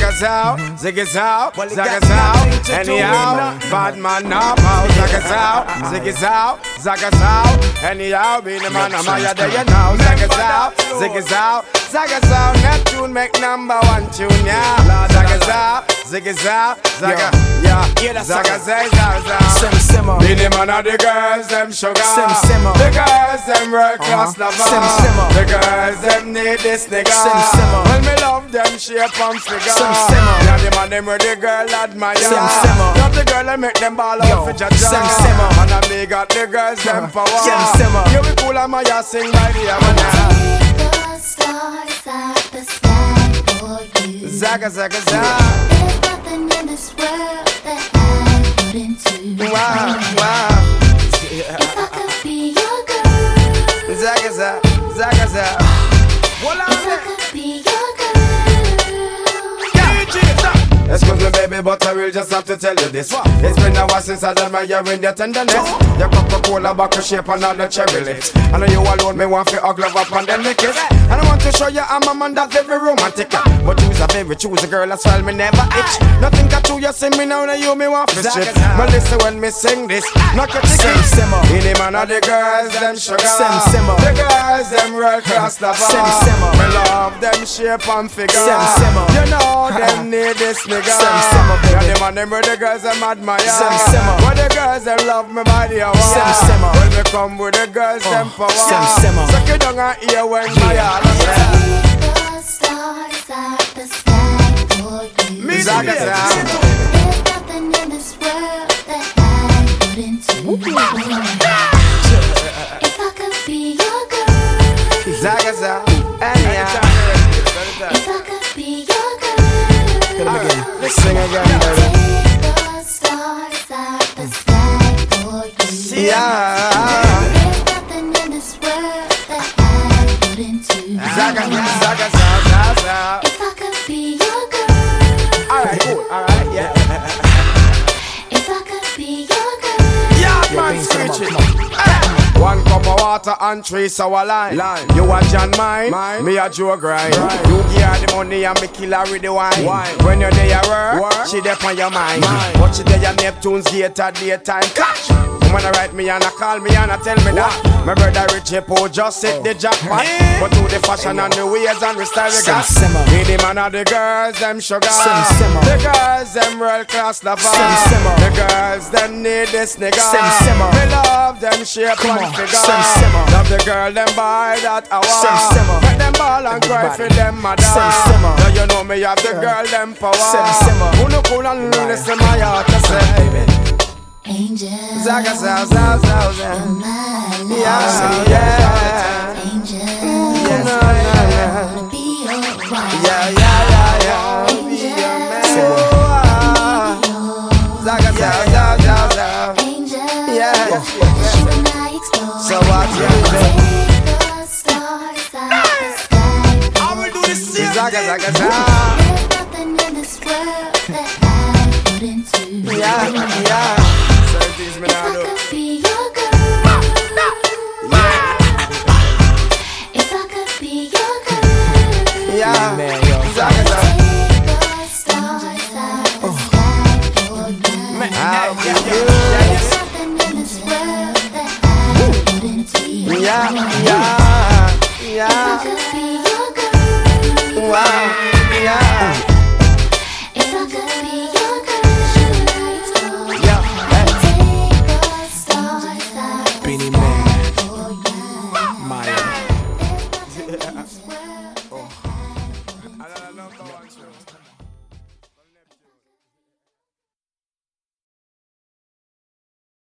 Zagazao, zigazao, zagazao. Anyhow, bad man now pow. Zagazao, zigazao, zagazao. Anyhow, be the man of my day you know. Zagazao, zigazao, zagazao. Neptune make #1 tune, yeah. Zagazao, zigazao, zaga, yeah. Zagazao, simmer. Be the man of the girls, them sugar. Simmer. The girls, them world class lover. Simmer. The girls, them need this nigga. Simmer. When me love them shape and figure. Simmer. Yeah, the man them where the girl admire. Simmer. Not the girl that make them ball out for jaja. Simmer. And I me got the girls, them power. Simmer. You be cool and my ass sing by the amana. The stars at the sky for you. Zaga, zaga, zaga. There's nothing in this world that I wouldn't do. Wow. If I could be your girl. Zaga, zaga, zaga, zaga. If I could be your girl. Excuse me baby, but I will just have to tell you this. It's been a while since I done my in your tenderness. Your Coca-Cola bottle shape and all the cherry lips. I know you alone, me want to hug love up and then me kiss. And I want to show you I'm a man that's very romantic. But choose a favorite, choose a girl as well, me never itch. Nothing got to you, see me now, now you me want to strip. But listen when me sing this, knock your ticket. In the man of the girls, them sugar. The girls, them world class lover. Me love them shape and figure. You know them need this nigga. Yeah, them and them where the girls them admire. Where the girls them love me body hour. When me come with the girls them power. Suck it down and hear when my heart The stars at the sky for you. There's There's nothing in this world that I wouldn't do. If I could be your girl. Zagaza, If I could be your girl. let's sing again, baby. The stars at the sky for you. Yeah. There's nothing in this world that I wouldn't do. Zaga. If I could be your girl. Alright, cool, alright, yeah. If I could be your girl. Yeah, man, screech it. One cup of water and 3 sour lime. You a John mine, me a Joe grind. You give her the money and me kill her with the wine. When you're there work, she there on your mind. But she there your Neptune's gate at daytime. Catch! When I write me and I call me and I tell me that my brother Richie Poe just hit the jackpot. But to the fashion and the ways and the style we got. Be the man of the girls, them sugar. The girls, them world class lover. The girls, them need this nigga. Me love them shape and figure. Love the girl, them buy that hour. Make them ball and cry for them mother. Now you know me have the girl, them power. Who no cool and listen my heart to say. Angel, Zaga, my yeah. angel, Yeah. wanna be your wife. Yeah. Angel, Zaga. angel, Yeah. you and I explore. So what you Take the stars out the sky. I will do the same. Zaga. There's nothing in this world that I wouldn't do. Yeah.